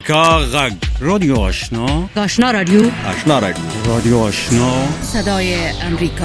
کاغذ رادیو آشنا رادیو رادیو آشنا صدای امریکا.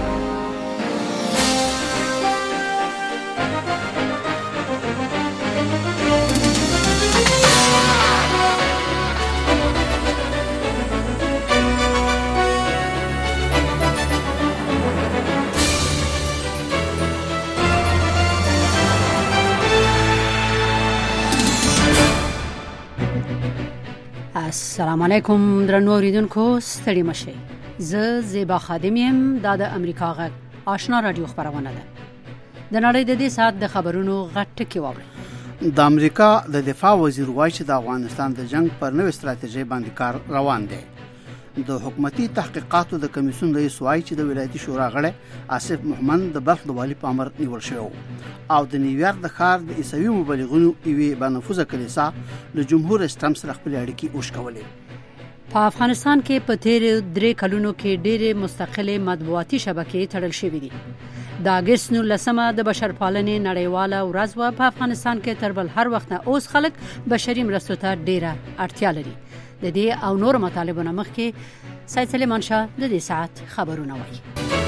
السلام علیکم درنو اوریدونکو، ستړي مشئ. زه زیبا خادم یم. دا د امریکا غږ آشنا رادیو خبرونه ده. د نړۍ د دې ساعت د خبرونو غټ ټکی واورئ. د امریکا د دفاع وزیر وایي چې د افغانستان د جنگ پر نوې ستراتیژي باندې کار روان دی. د حکومتي تحقیقاتو د کمیسیون رئیس وایي چې د ولایتي شورا غړی آصف محمد د بلخ د والي په امر نیول شوی او د نیویارک د ښار د عیسوي مبلغونو یوې بانفوذه کلیسا له جمهور رئیس ټرمپ سره خپلې اړیکې وشکولې. په افغانستان کې په تیر 3 کلونو کې ډېرې مستقلې مطبوعاتي شبکې تړل شوې دي. د اگست 19 د بشرپالنې نړیواله ورځ و. په افغانستان کې تر بل هر وخت نه اوس خلک بشري مرستو ته ډېره اړتیا لري. د دې او نور مطالبونو مخکې سید سلیمان شاه د دې ساعت خبرونه وایي.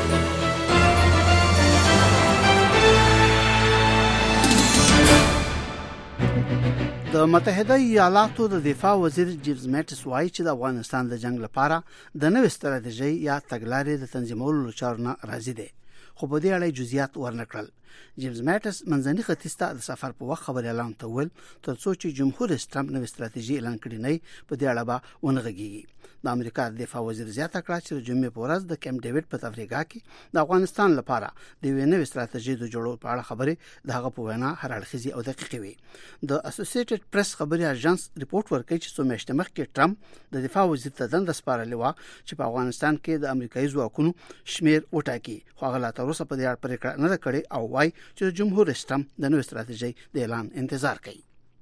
د متحده ایالاتو د دفاع وزیر جیمز میټس وایي چې د افغانستان د جنگ لپاره د نوې ستراتیژي یا تګلارې د تنظیمولو چارو نه راضي دي، خو په دې اړه جزئیات ورنکړل. جیمز میټس منځني ختیځ ته د سفر په وخت خبر اعلان ته ویل ترڅو چې جمهور رئیس ټرمپ نوې ستراتیژي اعلان کړي نه په دې اړه به ونغږیږي. د امریکا د دفاع وزیر زیاته کړه چې د جمعې په ورځ د کیمپ ډیوډ په افریقا کې د افغانستان لپاره د نوې ستراتیژي د جوړولو په اړه خبرې د هغه په وینا هر اړخیزه او دقیقه وي. د اسوسییټډ پریس خبري اژانس ریپورت ورکړي چې څو میاشتې مخکې ټرمپ د دفاع وزیر ته دنده سپارلې و چې په افغانستان کې د امریکایي ځواکونو شمیر وټاکي، خو هغه لا تر اوسه په دې اړه پریکړه نه کړې او وايي چې جمهور رئیس ټرمپ د نوې ستراتیژي د اعلان انتظار کوي.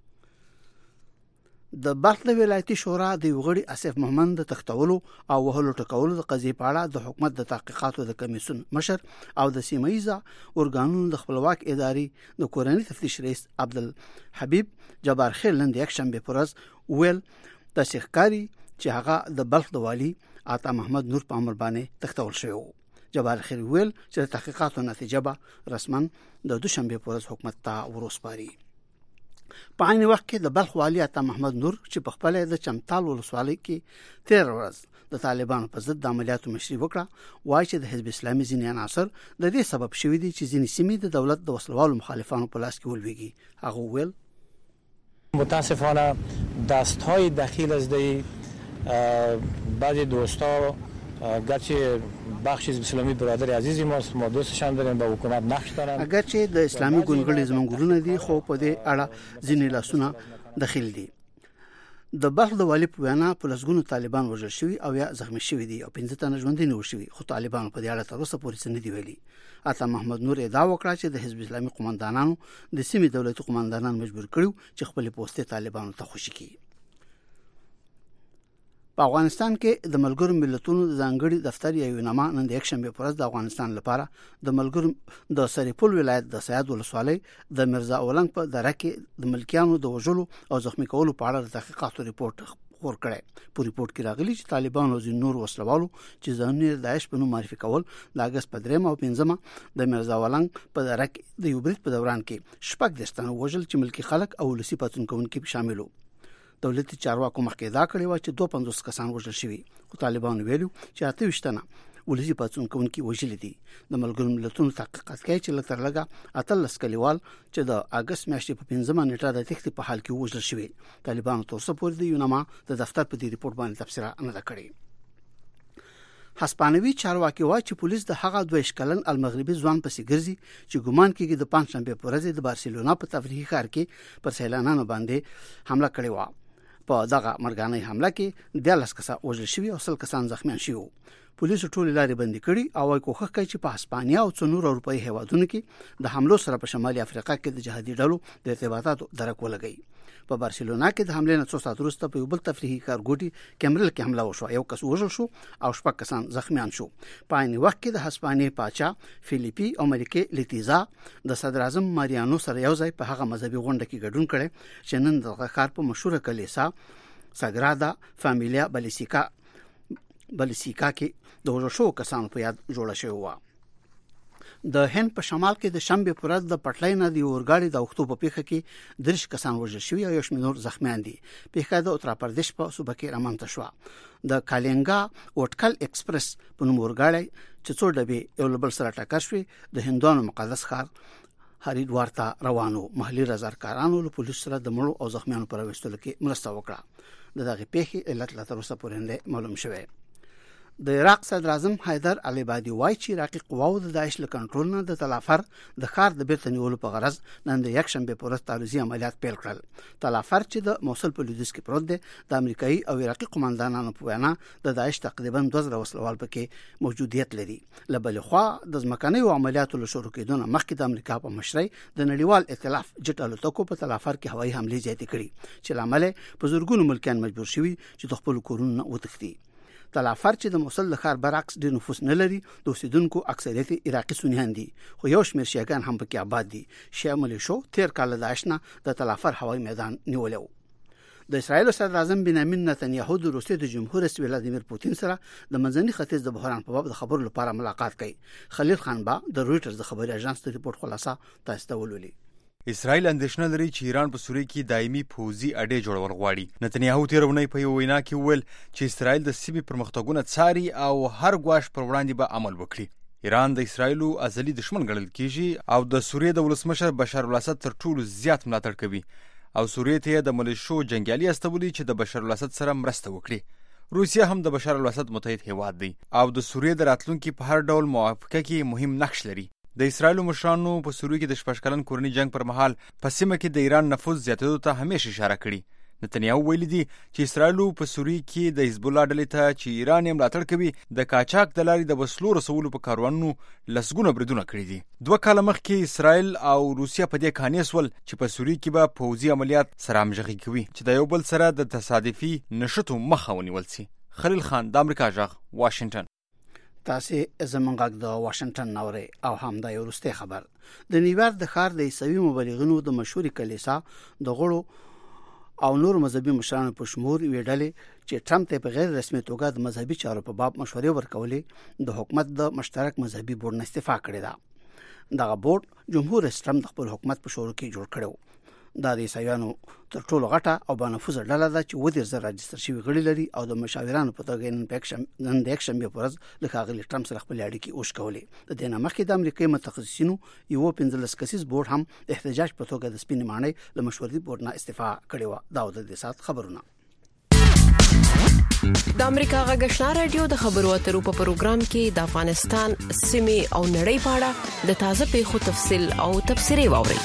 د بلخ د ولایتي شورا د یوغړي آصف محمد د تختولو او وهلو ټکولو د قضیې په اړه د حکومت د تحقیقاتو د کمیسیون مشر او د سیمایي اورګانونو د خپلواک ادارې د کورنۍ تفتیش رئیس عبدالحبیب جبار خیل نن د یک شنبه پر ورځ ویل د شیخکاری چې هغه د بلخ د والی عطا محمد نور په امر باندې تختول شوی و. جبار خیل ویل چې د تحقیقاتو نتیجه به رسما د دوشنبه پر ورځ حکومت ته وروسپاري. په عین وخت کې د بلخ والی عطا محمد نور چې په خپل د چمتال ولسوالۍ کې 13 ورځ د طالبانو په ضد د عملیاتو مشري وکړه، وایي چې د حزب اسلامي ځینې عناصر د دې سبب شوی دي چې ځینې سیمې د دولت د وسلوالو مخالفانو په لاس کې ولويږي. هغه ویل متاسفانه دست‌های دخیل از بعضی دوستا گرچه بخشی از اسلامی برادر عزیزی ما دوستش هم داریم با حکومت نقش دارن، اگرچه د اسلامي ګوندګړي زمونږونه دي خو په دې اړه ځینې لاسونه دخیل دي. د بلخ د والی په وینا په لسګونو طالبان وژل شوي او یا زخمی شوي دي او 15 تنه ژوندي نیول شوي، خو طالبان په دې اړه تر اوسه پورې څه نه دی ویلي. عطا محمد نور ادعا وکړه چې د حزب اسلامي قوماندانانو د سیمې دولتي قوماندانان مجبور کړو چې خپل پوسټه طالبانو ته خوشي کړي. په افغانستان کې د ملګرو ملتونو د ځانګړي دفتر یو نامه نن د یک شنبه پر ورځ د افغانستان لپاره د ملګرو د سریپول ولایت د سیاد ولسوالۍ د مرزا اولنګ په دره کې د ملکیانو د وژلو او زخمی کولو په اړه د تحقیقاتو ریپورت خپور کړی. په ریپورت کې راغلي چې طالبان او ځینې نور وسلوالو چې ځانونه داعش په نوم معرفي کول د اگست په 3 او 5 د مرزا اولنګ په دره کې د یو برید په دوران کې شپږ دستانه وژل چې ملکی خلک او ولسی پاتون کوونکي شاملو. دولتي چارواکو مخکې دا کړی و چې 250 کسان وژل شوي، خو طالبان ویلو چې 28 تنه ولسی پاتون کوونکي وژل دي. د ملګرو ملتونو تحقیقات کوي چې لکه لګه 18 کلیوال چې د اگست میاشتې په 15 نیټه د تخت په حال کې وژل شوي. طالبان تر اوسه پورې د یونما د دفتر په دې ریپورت باندې تفسیر نه کړی. هسپانوي چارواکي وایي چې پولیس د هغه 22 کلن المغربي ځوان پسې ګرځي چې ګومان کېږي د پنځشنبه په ورځ د بارسلونا په تفریحي ښار کې پر سیلانانو باندې حمله کړې و. په دغه مرګانه حمله کې 10 کسان وژل شوي او 100 کسان زخمیان شوي. پولیسو ټول لارې بندي کړي او وايي کوښښ کوي چې په هسپانیا او څو نور اروپایي هیوادونو کې د حملو سره په شمالي افریقا کې د جهادي ډلو د ارتباطاتو درک ولګي. په بارسلونا کې د حمله نه څو ساعت وروسته په یو بل تفریحي کارګوټي کیمرل کې حمله وشو. یو کس وژل شو او 6 کسان زخمیان شو. په عین وخت کې د هسپانیې پاچا فلیپي او ملکه لیتیزا د صدر اعظم ماریانو سره یو ځای په هغه مذهبي غونډه کې ګډون کړي چې نن د ښار په مشهوره کلیسا ساګرادا فامیلیا بلیسیکا کې د وژل شو کسانو په یاد جوړه شوې و. د هند په شمال کې د شنبه پر ورځ د پټلۍ نه دی اورګاډي د وختو په پیښه کې 3 کسان وژل شوي او یو شمېر نور زخمیان دي. پیښه د اتر پردیش په صوبه کې رامنځته شوه. د کالینګا وټکل ایکسپریس په نوم اورګاډي چې څو ډبې یو بل سره ټکر شوي د هندوانو مقدس ښار هریدوار ته روانو. محلي رضاکارانو له پولیسو سره د مړو او زخمیانو پر وستلو کې مرسته وکړه. دغه پیښې علت لا تر اوسه پورې نه معلوم شوی. د عراق صدر اعظم حیدر العبادي وایي چې عراقي قواو د داعش له کنټرول نه د تلافر د ښار د بیرته نیولو په غرض نن د یک شنبه پر ورځ تعرضي عملیات پیل کړل. تلافر چې د موصل په لویدیځ کې پروت دی د امریکایي او عراقي قومندانانو په وینا د داعش تقریبا 2000 وسلوال پکې موجودیت لري. له بل خوا د ځمکنیو عملیاتو له شروع کېدو نه مخکې د امریکا په مشرۍ د نړیوال ائتلاف جټ الوتکو په تلافر کې هوایي حملې زیاتې کړې چې لامل په زورګونو ملکیان مجبور شوي چې د خپل کورونو وتښتي. تلافر چې د موصل د ښار برعکس ډېر نفوس نه لري د اوسیدونکو اکثریت عراقي سنیان دي خو یو شمېر شیعاګان هم پکې آباد دي. شیعه ملیشو تیر کال د آشنا د تلافر هوایي میدان نیولی و. د اسرایل صدر اعظم بنیامین نتنیاهو د روسیې د جمهور رئیس ولادیمیر پوتین سره د منځني ختیځ د بحران په باب د خبرو لپاره ملاقات کوي. خلیل خان با د رويټرز د خبري اژانس د ریپورت خلاصه تاسو ته ولولي. اسرائیل اندېښنه لري چې ایران په سوریه کې دایمي پوځي اډې جوړول غواړي. نتنیاهو تېره اونۍ په یو وینا کې وویل چې اسرائیل د سیمې پرمختګونه څاري او هر ګواښ پر وړاندې به عمل وکړي. ایران د اسرائیلو ازلي دشمن ګڼل کېږي او د سوریې د ولسمشر بشار الاسد تر ټولو زیات ملاتړ کوي او سوریې ته د ملیشو جنګیالي استولي چې د بشار الاسد سره مرسته وکړي. روسیه هم د بشار الاسد متحد هیواد دی او د سوریې د راتلونکي په هر ډول موافقه کې مهم نقش لري. د اسرائیلو مشرانو په سوریه کې د 6 کلن کورني جنگ پر مهال په سیمه کې د ایران نفوذ زیاتېدو ته همیشه اشاره کړې. نتنیاهو ویلي دي چې اسرائیلو په سوریه کې د حزب الله ډلې ته چې ایران یې ملاتړ کوي د قاچاق د لارې د وسلو رسولو په کاروانونو لسګونه بریدونه کړي دي. 2 کاله مخکې اسرائیل او روسیه په دې قانع سول چې په سوریه کې به پوځي عملیات سره همغږي کوي چې د یو بل سره د تصادفي نشټو مخه ونیول شي. خلیل خان د امریکا غږ واشنگټن. تاسو زمونږ غږ د واشنگټن نوري او هم د یورسته خبر. د نیویارک د ښار د عیسوي مبلغینو د مشهور کلیسا د غړو او نور مذهبي مشرانو په شمول ویډلې چې ټرمپ ته په غیر رسمي توګه د مذهبي چارو په باب مشورې ورکولې د حکومت د مشترک مذهبي بورډ نه استعفا کړې ده. دغه بورډ جمهور رئیس ټرمپ د خپل حکومت په شورو کې جوړ کړو. دا د عیسایانو تر ټولو غټه او بانفوذه ډله ده چې 20,000 راجستر شوي غړي لري او د مشاورانو په توګه نن د یک شنبه پر ورځ له ښاغلي ټرمپ سره خپل اړیکې وشکولې. د دې نه مخکې د امریکایي متخصصینو یو 15 کسیز بورډ هم د احتجاج په توګه د سپینې ماڼۍ له مشورتي بورډ نه استعفا کړې و. دا د دې سات خبرونه. د امریکا غږ آشنا رادیو د خبرو اترو په پروګرام کې د افغانستان سیمې او نړۍ په اړه د تازه پیښو تفصیل او تبصرې واوري.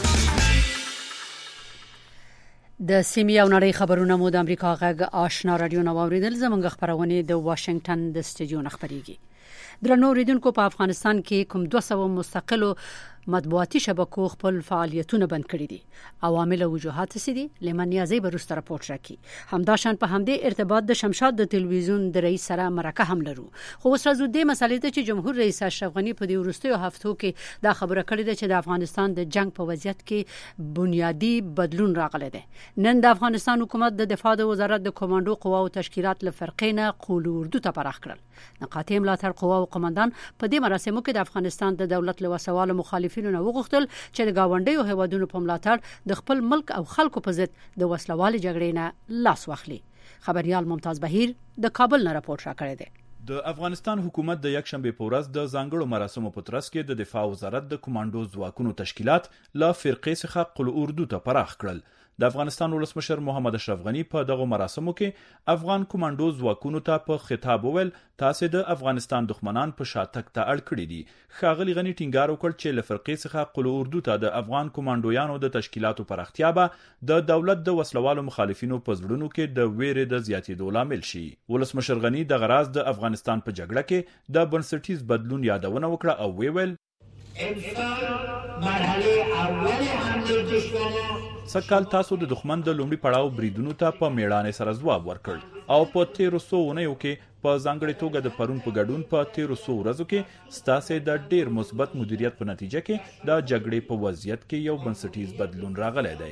د سیمې او نړۍ خبرونه مو د امریکا غږ آشنا رادیو نو اوریدل. زموږ خبرونه د واشنگټن د سټډیو نه خبريږي. درنو اوریدونکو په افغانستان کې کوم 200 مستقلو مطبوعاتي شبکو خپل فعالیتونه بند کړي دي. عوامل او وجوهات سي دي لمن نیازي برست راپورټ راکړي. همداشان په همدې ارتباط د شمشاد د تلویزیون د رئیس سره مرکه هم لرو. خو اوس راځو د مسالې ته چې جمهور رئیس اشرف غنی په دې وروستیو هفتو کې دا خبره کړې ده چې د افغانستان د جنگ په وضعیت کې بنیادی بدلون راغلی دی. نن د افغانستان حکومت د دفاع د وزارت د کمانډو قواو تشکیلات لفرقینه قول اردو ته پراخ کړل. نقاطې ملاتړ قواو قومندان په دې مراسمو کې د افغانستان د دولت له وسوالو مخالفینو نه وغوښتل چې د گاونډیو هیوادونو په ملاتړ د خپل ملک او خلکو په ضد د وسلوالي جګړې نه لاس واخلي. خبريال ممتاز بهیر د کابل نه راپورټ راکړی دی. د افغانستان حکومت د یک شنبه په ورځ د ځانګړو مراسمو په ترڅ کې د دفاع وزارت د کمانډو ځواکونو تشکیلات له فرقې څخه قل اردو ته پراخ کړل. د افغانستان ولسمشر محمد اشرف غنی په دغه مراسمو کې افغان کمانډو ځواکونو ته په خطاب وویل تاسو د افغانستان دښمنان په شاتګ ته اړ کړی دي. ښاغلي غنی ټینګار وکړ چې له فرقې څخه قل اردو ته د افغان کمانډویانو د تشکیلاتو پراختیا به د دولت د وسلوالو مخالفینو په زړونو کې د ویرې د زیاتېدو لامل شي. ولسمشر غنی د غراز د افغانستان په جګړه کې د بنسټیز بدلون یادونه وکړه او ویل انسان مرحله اول حمله دشمنه سکهال تاسو د دښمن د لومړي پړاو بریدونو ته په میړانې سره ځواب ورکړ او په 1300 اونیو کې په ځانګړي توګه د پرون په ګډون په 1300 ورځو کې ستاسو د ډیر مثبت مدیریت په نتیجه کې د جګړې په وضعیت کې یو بنسټیز بدلون راغلی دی.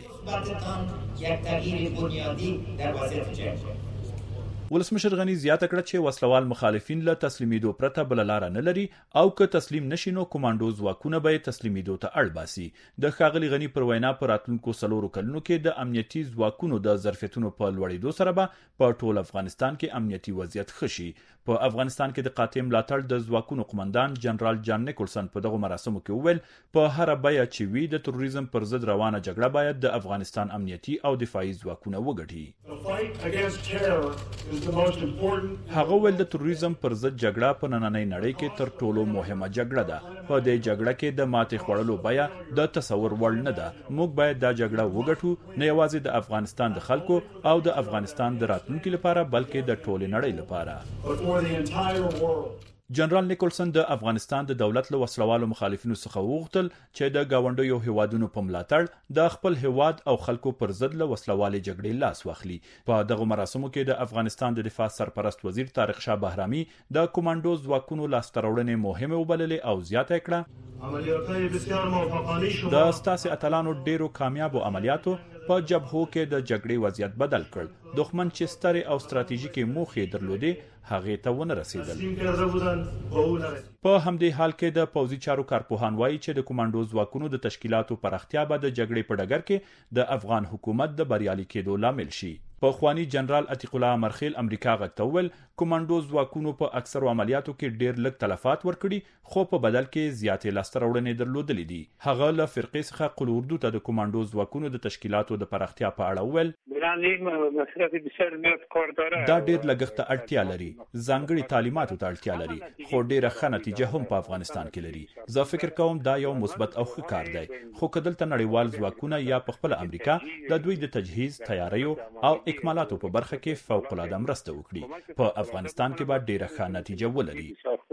ولسمشر غنی زیاته کړه چې وسلوال مخالفین له تسلیمیدو پرته بل لار نه لري او که تسلیم نشي نو کمانډو ځواکونه به تسلیمیدو ته اړ باسي. د ښاغلي غنی پر وینا پر راتلونکو 4 کلونو کې د امنیتي ځواکونو د ظرفیتونو په لوړېدو سره به په ټول افغانستان کې امنیتي وضعیت ښه شي. په افغانستان کې د قاطع ملاتړ د ځواکونو قومندان جنرال جان نیکولسن په دغه مراسمو کې وویل په هر بیه چې وي د تروریزم پر ضد روانه جګړه باید د افغانستان امنیتي او دفاعي ځواکونه وګټي. هغه ول د تروریزم پر ضد جګړه په نننۍ نړۍ کې تر ټولو مهمه جګړه ده. په دې جګړه کې د ماتې خوړلو بیه د تصور وړ نه ده. موږ باید دا جګړه وګټو، نه یوازې د افغانستان د خلکو او د افغانستان د راتلونکي لپاره بلکې د ټولې نړۍ لپاره. جنرال نیکولسن د افغانستان د دولت له وسلوالو مخالفینو څخه وغوښتل چې د گاونډیو هیوادونو په ملاتړ د خپل هیواد او خلکو پر ضد له وسلوالي جګړې لاس واخلي. په دغه مراسمو کې د افغانستان د دفاع سرپرست وزیر طارق شاه بهرامي د کمانډو ځواکونو لاسته راوړنې مهمه وبللې او زیاته کړه د ستاسو اتلانو ډیرو کامیابو عملیاتو په جبهو کې د جګړې وضعیت بدل کړ. دښمن چې سترې او ستراتیژیکې موخې درلودې هغه ته ونه رسیدل. په همدې حال کې د پوځي چارو کارپوهان وایي چې د کمانډو ځواکونو د تشکیلاتو پراختیا به د جګړې په ډګر کې د افغان حکومت د بریالي کېدو لامل شي. په خوانی جنرال عتیق الله مرخیل امریکا غږ کمانډو ځواکونو په اکثرو عملیاتو کې ډیر لږ تلفات ورکړي خو په بدل کې زیاتې لاسته راوړنې درلودلې دي. هغه له فرقې څخه قل اردو ته د کمانډو ځواکونو د تشکیلاتو د پراختیا په اړه وویل دا ډیر لګښت ته اړتیا لري، ځانګړي تعلیماتو ته اړتیا لري، خو ډیره ښه نتیجه هم په افغانستان کې لري. زه فکر کوم دا یو مثبت او ښه کار دی، خو کدلته نړیوال ځواکونه یا په خپل امریکا د دوی د تجهیز، تیاریو او اکمالاتو په برخه کې فوق العاده مرسته وکړي په افغانستان کې به ډیره ښه نتیجه ولري.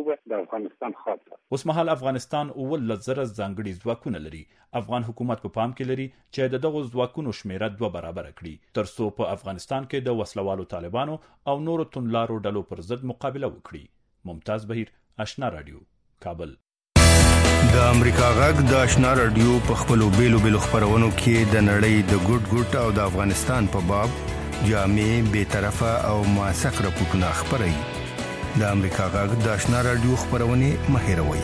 اوس مهال افغانستان 19,000 ځانګړي ځواکونه لري. افغان حکومت په پام کې لري چې دغه ځواکونو شمیره 2 برابر کړي ترڅو په افغانستان کې د وسلوالو طالبانو او نورو توندلارو ډلو پر ضد مقابله وکړي. ممتاز بهیر، آشنا رادیو، کابل. د امریکا غږ د آشنا رادیو په خپلو بیلو خبرونو کې د نړۍ د ګډ او د افغانستان په باب جامع، بی‌طرفه او موثق راپورټونه خبري. د امریکا غږ د آشنا رادیو خبرونه مهیروي.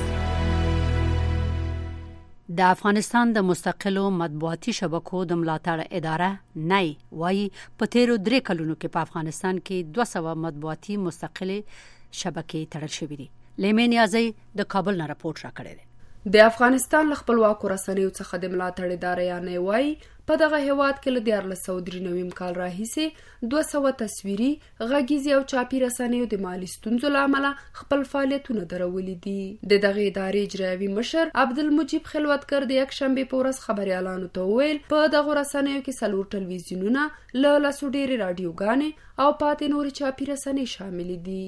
د افغانستان د مستقلو مطبوعاتي شبکو د ملاتړ اداره نای وایي په تیرو 3 کلونو کې په افغانستان کې 200 مطبوعاتي مستقلې شبکې تړل شوې دي. لیمن یازي د کابل نه راپورټ راکړی دی. د افغانستان خپلواکو رسنیو څخه د ملاتړ ادارې یانې وایي په دغه هیواد کې له 1993 کال راهیسې 200 تصویري، غږیزي او چاپي رسنیو د مالی ستونزو له امله خپل فعالیتونه درولي دي. د دغه ادارې اجرایوي مشر عبدالمجید خلوتګر د یکشنبه په ورځ خبريالانو ته وویل په دغه رسنیو کې 4 ټلویزیونونه، له لاسو ډېرې رادیوګانې او پاتې نورې چاپي رسنۍ شامل دي.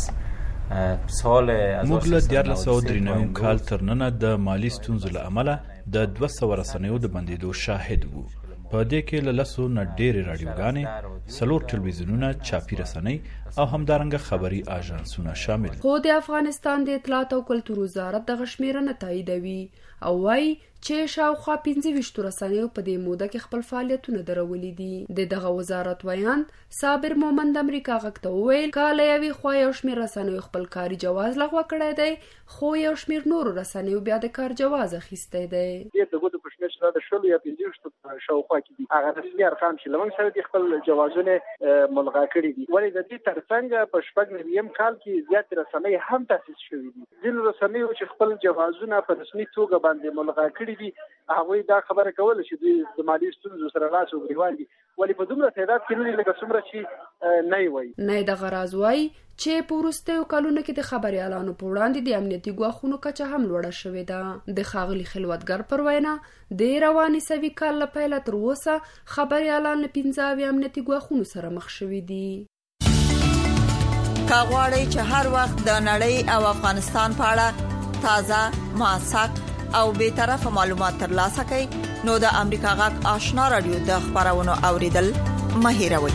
موږ له 1993 کال تر ننه د مالی ستونزو له امله د 200 رسنیو د بندیدو شاهد وو. په دې کې له لاسو نه ډېرې رادیوګانې، 4 ټلویزیونونه، چاپي رسنۍ او همدارنګه خبري آژانسونه شامل. خو د افغانستان د اطلاعات او کلتور وزارت دغه شمیره نه تاییدوي او وايي چې شاوخوا 25 رسنیو په دې موده کې خپل فعالیتونه درولي دي. د دغه وزارت ویاند صابر مومند امریکا غږ ته وویل کاله یوې خوا یو شمېر رسنیو خپل کاري جواز لغوه کړی دی، خو یو شمېر نورو رسنیو بیا د کار جواز اخیستی دی. د ګوتو په شمېر چې د 16 یا 15 شاوخوا کې دي هغه رسمي ارقام چې لمن سره د خپل جوازونه ملغا کړي دي. ولې د دې ترڅنګ په 19 کال کې زیات رسنۍ هم تاسیس شوې دي. ځینې رسنیو چې خپل جوازونه په رسمي توګه باندې ملغا کړي دي هغه دا خبره کوله چې دوی د مالی ستونزو سره لاس وګریوال دي، ولې په دومره تعداد کې نه لکه څومره چې نه وي. نه د غراز وای چې په وروستیو کلونو کې د خبريالانو په وړاندې د امنیتي ګواښونو کچه هم لوړه شوې ده. د ښاغلي خلوتګر پر وینا د رواني سوي کال له پیله تر اوسه خبريالان له 15 امنیتي ګواښونو سره مخ شوي دي. کاغوري چې هر وخت د نړۍ او افغانستان په اړه تازه، موثق او بی‌طرفه معلومات ترلاسه کړئ، نو د امریکا غږ آشنا رادیو د خبرونو اوریدل مه هېروئ.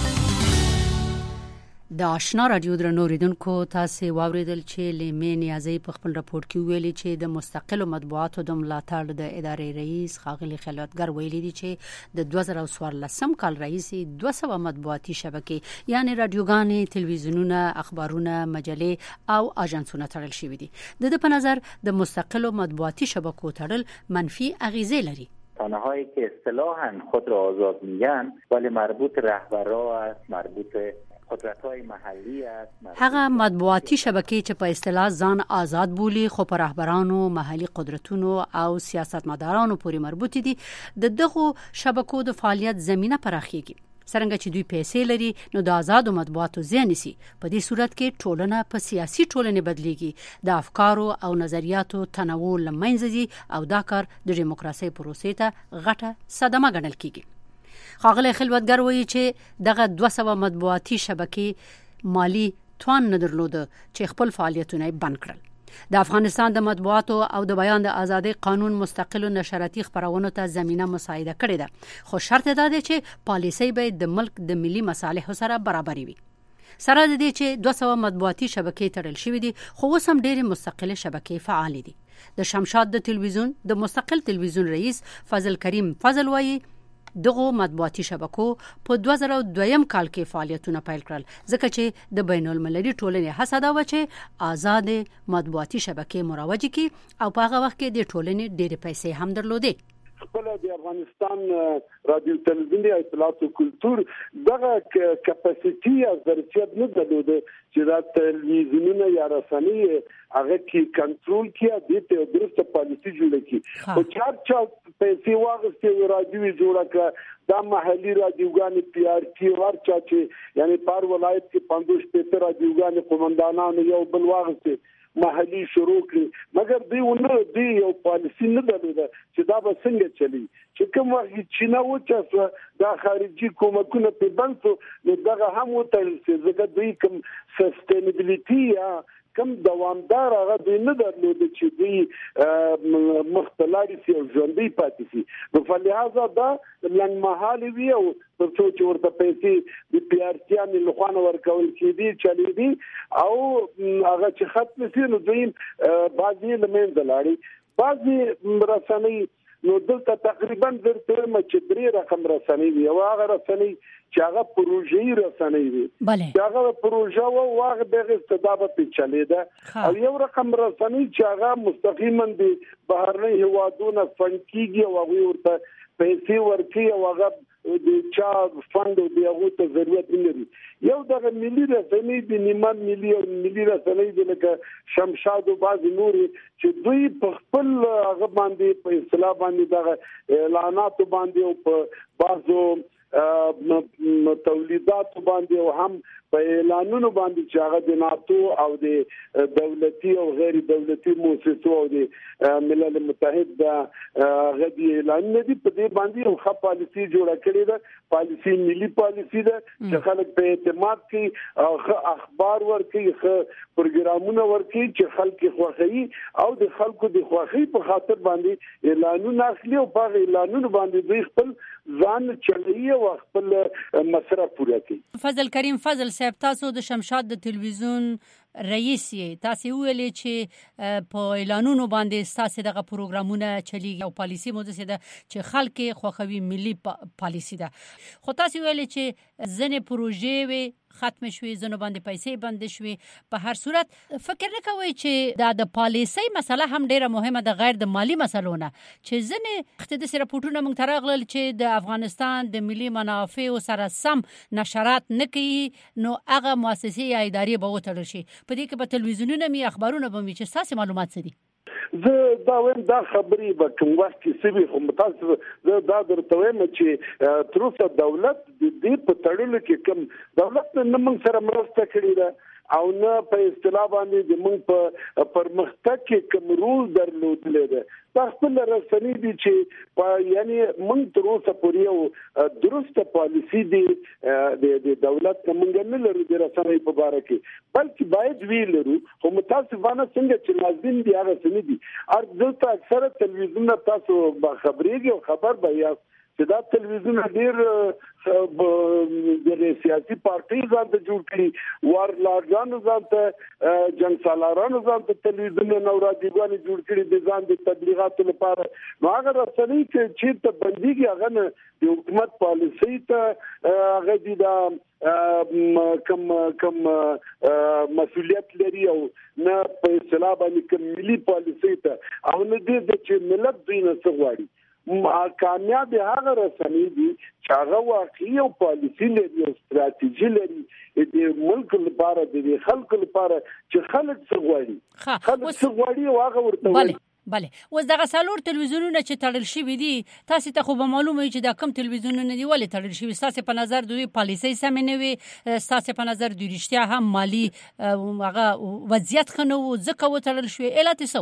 د آشنا رادیو درنو اوریدونکو تاسو واوریدل چې لیمې نیازی په خپل راپور کې ویلي چې د مستقلو مطبوعاتو د ملاتړ د ادارې رئیس ښاغلي خلوتګر ویلي دي چې د 2014 کال رئیس 200 مطبوعاتي شبکې یعنی رادیوګانې، تلویزیونونه، اخبارونه، مجلې او اژانسونه تړل شوي دي. د په نظر د مستقلو مطبوعاتي شبکو تړل منفی اغیزه لري. رسانه‌هایی که اصطلاحاً خود را آزاد میگن ولی مربوط رهبرا است، مربوط قدرت‌های محلی است. هغه مطبوعاتي شبکې چې په اصطلاح ځان آزاد بولي خو پر رهبرانو، محلي قدرتونو او سیاستمدارانو پورې مربوط دي، دغه شبکو د فعالیت زمينه پراخيږي. څنګه چې دوی پیسې لري نو د آزادو مطبوعاتو زیان نسی. په دې صورت کې ټولنه په سیاسي ټولنه بدليږي، د افکارو او نظریاتو تنوع لمنځه ځي او دا کار د دیموکراسي پروسې ته غټه صدمه ګڼل کیږي. ښاغلی خلوتګر وایي چې دغه 200 مطبوعاتي شبکې مالی توان نه درلوده چې خپل فعالیتونه بند کړل. د افغانستان د مطبوعاتو او د بیان د ازادۍ قانون مستقل نشراتي خبرونو ته زمينه مساعده کړې ده، خو شرط دا دی چې پالیسي به د ملک د ملي مصالحو سره برابر وي. سره د دې چې 200 مطبوعاتي شبکې تړل شوې دي، خو اوس هم ډېرې مستقله شبکې فعال دي. د شمشاد د تلویزیون د مستقل تلویزیون رئیس فضل کریم فضل وایي دغه مطبوعاتي شبکو په 2002 کال کې فعالیتونه پیل کړل، ځکه چې د بین المللي ټولنې هڅه دا و چې آزاد مطبوعاتي شبکې مروج کړي او په هغه وخت کې د ټولنې ډېرې پیسې هم درلودې. خپل د افغانستان رادیو تلویزیون د اطلاعات او کلتور دغه کپاسټي او ظرفیت نه درلوده چې دا تلویزیونونه یا رسنۍ هغه کې کنټرول کړي، د دې درسته پالیسي جوړه کړي. او چا پیسې واغستې رادیو جوړه کړه، دا محلي رادیوګان پی آر ټي ورچا چې یعنی پر ولایت کې 550 رادیوګان قومندانانو یو بل واغستې محلي شروع کړي، مګر دوی یو پالیسي نه درلوده چې دا به څنګه چلی. چې کوم وخت چې نه و چې دا خارجي کومکونه په بند شو نو دغه هم وتړل شي، ځکه دوی کوم سستینبیلیټي یا کم دوامدار هغه دوی نه درلوده چې دوی مختلاري سي او ژوندۍ پاتې شي. نو فلهذا دا لنډمهالي وي او تر څو چې ورته پیسې د پی آر ټي ان له خوا ورکول کېدي چلی دي او هغه چې ختم شي نو دوی بعضي لمنځه لاړي. بعضي رسنۍ نو دلته تقریبا درته چې 3 رقم رسنۍ وي او هغه رسنۍ چې هغه پروژې رسنۍ وي، چې هغه پروژه او هغه دغه استدابه په چلیده، او یو رقم رسنۍ چې هغه مستقیما د بهرنۍ هوادونو فند کیږي او هغه ورته پیسې ورکړي او هغه د چا فند او دغه ته ضرورت نه لري. یو دغه ملي رسنۍ د نیمان ملي او ملي رسنۍ د لکه شمشاد او باز نور چې دوی په خپل هغه باندې په اصطلاح باندې دغه اعلانات باندې او په بازو تولیدات باندې او هم په اعلانونو باندې چې هغه د ناتو او د دولتي او غیر دولتي مؤسسو او د ملل متحد د غدي اعلان نه دي په دې باندې یو ښه پالیسي جوړه کړې ده، پالیسي ملي پالیسي ده چې خلک په اعتماد کوي او اخبار ورکوي، پروګرامونه ورکوي چې خلک خوښوي او د خلکو د خوښۍ په خاطر باندې اعلانونه اخلي او په اعلانونو باندې دوی خپل ځان چلوي او خپل مصرف پوره کوي. فضل کریم فضل صاحب، تاسو د شمشاد د تلویزیون رئیس یې، تاسو ویلې چې په اعلانونو باندې تاسو دغه پروګرامونه چلیږي او پالیسي مو ده چې خلک خوښوي، ملي پالیسي ده، خو تاسو ویلې چې ځنې پروژې وي ختم شوي، ځنو باندې پیسې بند شوي. په هر صورت فکر نه کوئ چې د پالیسي مسله هم ډیره مهمه ده غیر د مالی مسلو نه، چې ځنې اقتداس راپورټونه موږ ته راغلل چې د افغانستان د ملي منافعو سره سم نشرات نه کوي، نو هغه مؤسسې یا ادارې به وتړل شي. په دې کې به تلویزیونونه می اخبارونه به می چې تاسو معلومات څه دي؟ زه دا وایم دا خبرې به کوم وخت کې سوي، خو تاسو زه دا درته وایم چې تر اوسه دولت د دې په تړلو کې کوم دولت نه موږ سره مرسته کړې ده او نه په اصطلاح باندې د موږ په پرمختګ کې کوم رول درلودل ده. خپل رسنۍ دي چې یعنی موږ تر اوسه پورې یو درسته پالیسی دی د دولت کومګ نه لري د رسنۍ په اړه کې بلکې باید وی لرو خو متاسفانه څنګه چې ناظرین دی هغه سمې دي ارزته اکثره تلویزیون تاسو خبرېږي او خبر به یا چې دا تلویزیون ډیر د سیاسي پارټي ځان ته جوړ کړي وارلاګانو ځان ته جنگ سالارانو ځان ته تلویزیون نو راځيګانې جوړ کړي د ځان د تبلیغاتو لپاره نو هغه رسنۍ چې ته بنديږي هغه نه د حکومت پالیسي ته هغه دي دا کم مسؤلیت لري او نه په اصطلاح باندې کوم ملي پالیسي ته او نه دي چې ملت دوی نه څغواړي کامیاب هغه رسنۍ دي چې هغه واقعي او پالیسي لري او ستراتیژي لري د ملک لپاره د خلکو لپاره چې خلک څغواړي خلک څغواړي او هغه ورته بله اوس دغه څلور تلویزیونونه چې تړل شوي دي تاسو ته خو به معلومه وي چې دا کم تلویزیونونه دي ولې تړل شوي تاسو په نظر دوی پالیسي سم نه وي تاسو په نظر دوی رښتیا هم مالی هغه وضعیت خنو ځکه وتړل شوي علت څه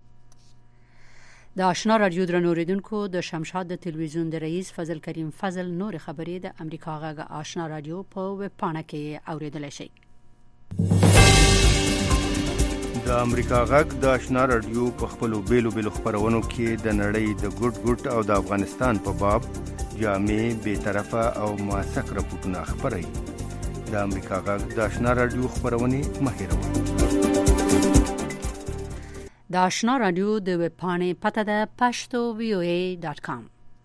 د آشنا رادیو درنوریدونکو د شمشاد د تلویزیون د رئیس فضل کریم فضل نور خبرې د امریکا غږ آشنا رادیو په ویب پاڼه کې اوریدل شي د امریکا غږ د آشنا رادیو په خپل بیلو خبرونو کې د نړۍ د ګډ او د افغانستان په باب جامع بے طرفه او موثق راپورټونه خبري د امریکا غږ د آشنا رادیو خبرونه مهیروه د آشنا رادیو د ویب پاڼې پته ده pashto.voa.com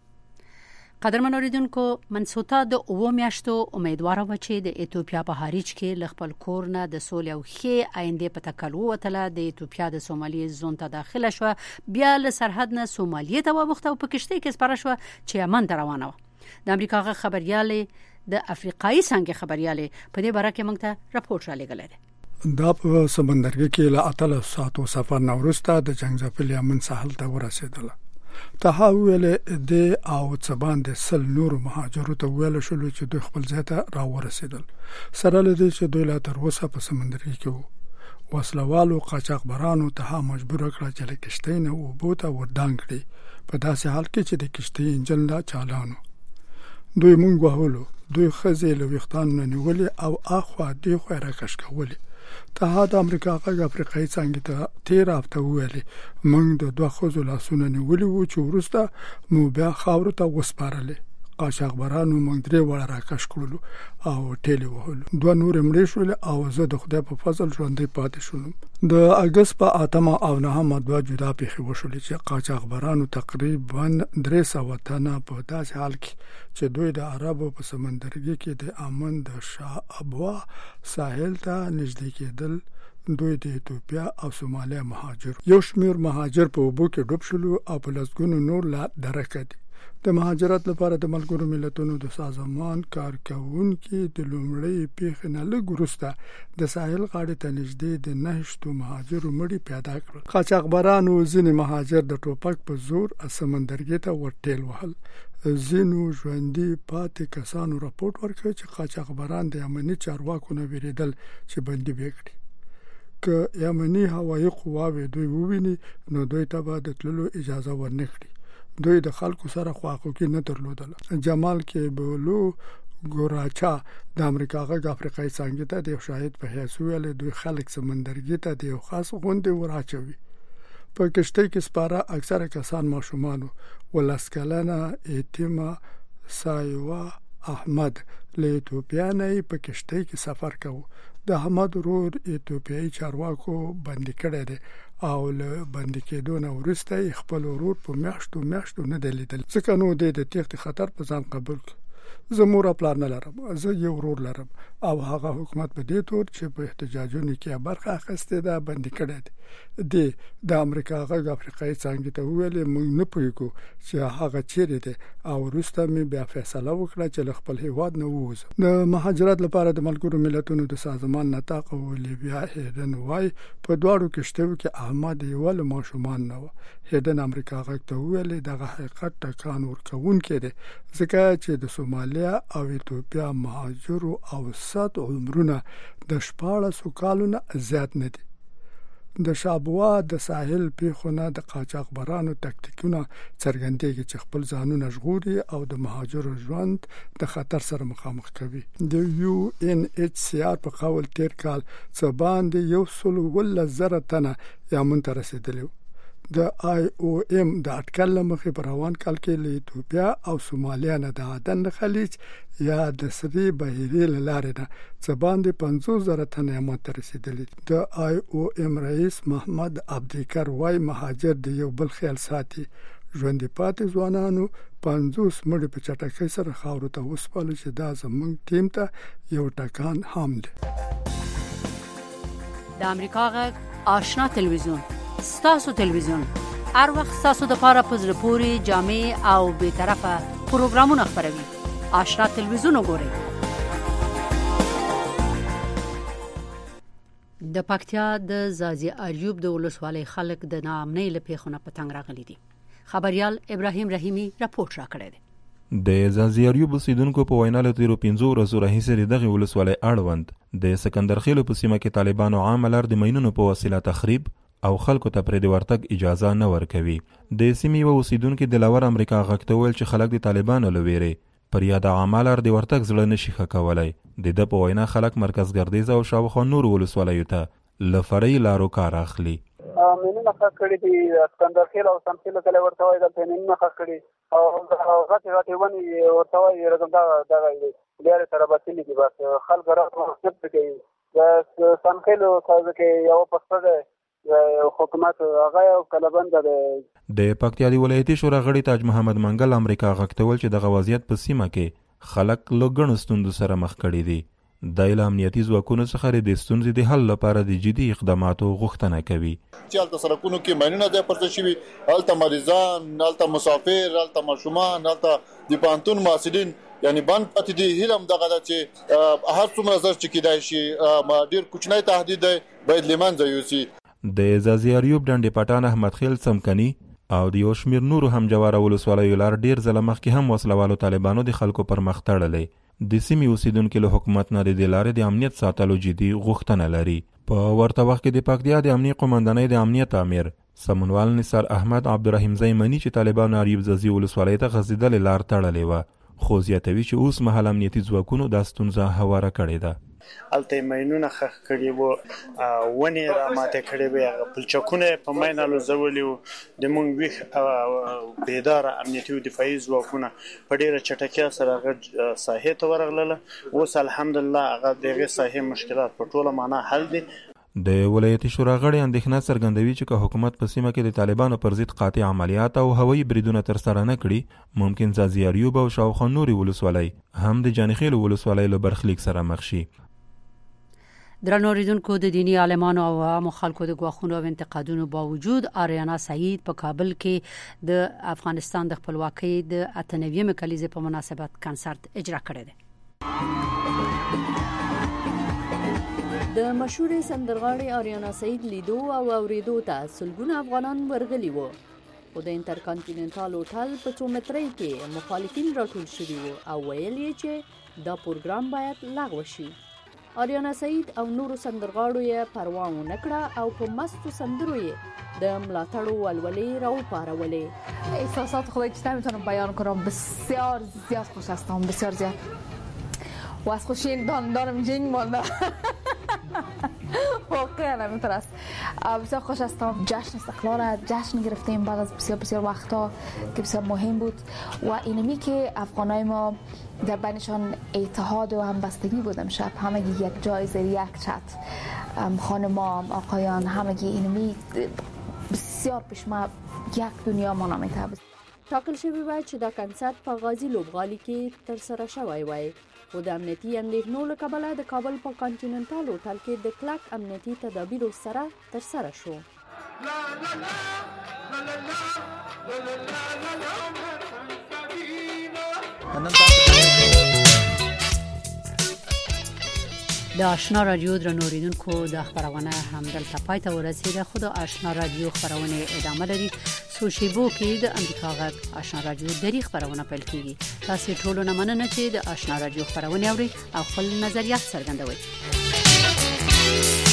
قدرمن اوریدونکو منسوتا د اوو میاشتو امیدواره و چې د ایتوپیا په هریچ کې لخپل کور نه د سولې او ښې آینده په تکل وتله د ایتوپیا د سومالي زون ته داخله شو بیا له سرحد نه سومالیه ته وبخته او په کشته کې سپاره شو چې یمن ته روانه و د امریکا غ خبرياله د افریقایي څنګه خبرياله په دې باره کې موږ ته راپورټ را لګلې دا په سمندرګي کې له اتل ساتو سفر نورسته د جنگزپل یمن ساحل ته ورسېدله تحول د او څبان د سل نور مهاجرو ته ویل شو چې دوی خپل ځای ته را ورسېدل سره لدی چې دوی لا تر اوسه په سمندرګي کې وسلوالو قاچاقبرانو ته مجبور کړ چې له کشتۍ نه وبوته وردان کړي په داسې حال کې چې د کشتۍ انجن لا چالانو دوی مونږ وهلو دوی خزې له وختان نه نیولې او اخوا دی خو راکش کولې ته د امریکا غږ افریقایي څنګه ته 13 هفته ویلې موږ د دوه خزو لاسونه نیولې وو چې ورسته مو بیا خاور ته وسپارلې قاچاقبرانو موږ درې وړه راکش کړلو او ټیلې وهلو دوه نور مړې شول او زه د خدای په فضل ژوندې پاتې شوم د اگست په 8 او 9 دوه جدا پیښې وشولې چې قاچاقبرانو تقریبا 300 تنه په داسې حال کې چې دوی د عربو په سمندرګي کې د امن د شاه ابوا ساحل ته نږدې کېدل دوی د ایتوپیا او سومالیا مهاجر یو شمیر مهاجر په وبو کې ډوب شول او په لسګونو نور لا درکه دي د مهاجرت لپاره د ملګرو ملتونو د سازمان کارکونکو د لومړی پیښې نه لږ وروسته د ساحل غاړې ته نږدې د 9 مهاجرو مړي پیدا کړل قاچاقبرانو ځینې مهاجر د ټوپک په زور سمندرګي ته ورټیل وهل ځینو ژوندۍ پاتې کسانو راپورټ ورکړ چې قاچاقبران د یمني چارواکو نه ویریدل چې بندي وکړي که یمني هوایي قواوې دوی وویني نو دوی ته به د تللو اجازه ورنکړي دوی د خلکو سره خواخوږي نه درلودله جمال کې بولو ګوراچا د امریکا غږ افریقایي څنګه ته د شاهد په حیث ویل دوی خلک سمندرګي ته د خاص غونډې وراچوي په کشته کې سپاره اکثره کسان ماشومان ولسکلانه ایتما سایوا احمد له ایتوپیا نه په کشته کې سفر کوي د احمد رور ایتوپیایي چارواکو باندې کړی دی او له باندې کېدو نه ورسته خپل ورور په میاشتو نه دلیدل ځکه نو د تېښتې خطر په ځان قبول کړ زه مور پلان نه لرم زه یو ورور لرم او هغه حکومت په دې تور چې په احتجاجونو کې برخه اخیسته ده باندې کړی د امریکا غږ افریقایي څنګه ته ویل موږ نه پوهیږو چې هغه چیرې ده او وروسته مې بیا فیصله وکړه چې خپل هیواد نه ووځم د مهاجرت لپاره د ملګرو ملتونو د سازمان نطاق او لیبیا هیدن وای په دواړو کشتو کې احمد یول ماشومان نه و هیدن امریکا غږ ته ویل دغه حقیقت ټکان ورکون کړي ځکه چې د سومالیا او ایتوپیا مهاجرو او 100 عمرونه د 14 کالونو زیات نه دي د شابوا د ساحل پیښونه د قاچاقبرانو تکتیکونه څرګندېږي چې خپل ځانونه ژغوري او د مهاجرو ژوند د خطر سره مخامخ کوي. د UNHCR په قول تیر کال څه باندې 110,000 تنه یمن ته رسیدلي. د IOM د اټکل مخې په روان کال کې له ایتوپیا او سومالیا نه د عدن خلیج یا د سری بحیرې لارې نه څه باندې 50,000 تنه یمن ته رسیدلي. د IOM رئیس محمد عبدیکر وای مهاجر د یو بل خیال ساتي. ژوند پاتې ځوانانو 50 مړي په چټکۍ سره خاورو ته وسپارل چې دا زموږ ټیم ته یو ټکان هم دی. د امریکا غږ آشنا تلویزیون ستاسو تلویزیون هر وخت ستاسو د پاره پزله پوری جامع او به طرفه پروګرامونه خبروي. آشنا تلویزیون وګورئ. د پکتیا د زازی اریوب د ولسوالۍ خلک د ناامنۍ له پیښونه پتنګ راغلي دي. خبريال ابراهیم رحیمی راپورټ راکړی دی. د زازی اریوب اوسیدونکو په وینا له تیرو 15 ورځو راهیسې دغه ولسوالۍ اړوند د سکندرخیلو په سیمه کې طالبانو عام لار د مینونو په وسیله تخریب او خلکو ته پرې د ورتګ اجازه نه ورکوي. د سیمې و اوسیدونکو د لور امریکا غږ ته ویل چې خلک د طالبانو له ویرې پر یاد عاملار د ورتګ زړه نشي ښکولای. د په وینا خلک مرکز ګردیز او شاوخوا نور ولسوالیو ته لفرې لارو کار اخلي. مینونه خکړې دي سکندرخیل او سمخیل کله ورته وایي د مینونه خکړې او غټي ونی ورته وایي رقم دا بیا سره بسلی دي. بس خلک راځي چې کوي د سمخیل څخه کې یو پښتو حکومت هغه کلبند ده. د پکتیا دی ولایتي شورا غړي تاج محمد منګل امریکا غکتول چې د غوازیت په سیمه کې خلک لګڼ ستوندو سره مخ کړي دي. د امنیتي ځواکونو څخه د ستونزې د حل لپاره د جدي اقداماتو غوښتنه کوي. چې هلته سرکونو کې ماینونه ځای پرته شوي، هلته مریضان، هلته مسافر، هلته ماشومان، هلته د پانتون محصلین یعنی بند پاتې دي. هیلم دغه ده چې هر څومره زر چې کیدای شي ډېر کوچنی تهدید دی باید له منځه یوسي. د زازی اریوب ډنډې پټان احمد خیل څمکني او د یو شمیر نورو هم جواره ولسوالیو لار ډیر ځله مخکې هم وسلوالو طالبانو د خلکو پر مخ تړلی. د سیمې اوسیدونکو له حکومت نه د لارې د امنیت ساتلو جدي غوښتنه لري. په ورته وخت کې د پکتیا د امنیت قومندانۍ د امنیت امیر سمونوال نثار احمد عبدالرحیم زیمنی چې طالبانو اریوب زازی ولسوالۍ ته غځېدلې لار تړلې وه، خو زیاتوي چې اوس مهال امنیتي ځواکونو دا ستونزه هواره کړې ده. الته ماینونه خخ کړي وو، ونی را ماته کړي وو، پلچکونه په ماینالو زولي وو. د مونږ ویخ بیدار امنیتي او دفاعي ځواکونه په ډیره چټکۍ سره غږ ساحې ته ورغله. اوس الحمدلله هغه دغه ساحې مشکلات په ټوله معنا حل دي. د ولایتي شورا غړي اندېښنه څرګندوي چې که حکومت په سیمه کې د طالبانو پر ضد قاطع عملیات او هوایي بریدونه ترسره نه کړي، ممکن زازی اریوب او شاوخوا نورې ولسوالۍ هم د جانخیل ولسوالۍ له برخلیک سره مخ شي. درنو اوریدونکو، د دینی عالمانو او عامو خلکو د غواخونو او انتقادونو باوجود آریانا سعید په کابل کې د افغانستان د خپلواکۍ د 98مې کلیزې په مناسبت کنسرت اجرا کړی دی. د مشهور سندرغاړي آریانا سعید لیدو او اوریدو ته سلګونه افغانان ورغلي وو. خو د انټرکانټیننټال هوټل په 2 مترۍ کې مخالفین راټول شوي وو او ویل یې چې دا پروګرام باید لغوه شي. آریانا سعید او نورو سندرغاړو یې پروا ونه کړه او په مستو سندرو یې د ملاتړو ولولې راوپارولې. احساسات خودی که نمیتونم بیان کنم، بسیار زیاد خوش هستم، بسیار زیاد و از خوشی دارم جنگ مانده. واقعا همینطور است. بسیار خوش هستم. جشن استقلال جشن گرفتیم بعد از بسیار بسیار وقتا که بسیار مهم بود و اینمی که افغانای ما در بینشان اتحاد و همبستگی بود. امشب همگی یک جایزه، یک چت، خانمان، آقایان، همگی اینمی بسیار پیشما یک دنیا ما نمیته. ټاکل شوی و چې دا کنسرت په غازی لوبغالي کې تر سره شوی وای، خو د امنیتي اندېښنو له کبله د کابل په کانټیننټال هوټل کې د کلک امنیتي تدابیرو سره تر سره شو. د آشنا رادیو درنو اوریدونکو، د خبرونه همدلته پای ته ورسیده. خو د آشنا رادیو خبرونه ادامه لري. څو شیبو کې د امریکا غږ آشنا رادیو دری خبرونه پیل کیږي. تاسو ټول نه مننه چې د آشنا رادیو خبرونه اوري او خپل نظریات څرګندوي.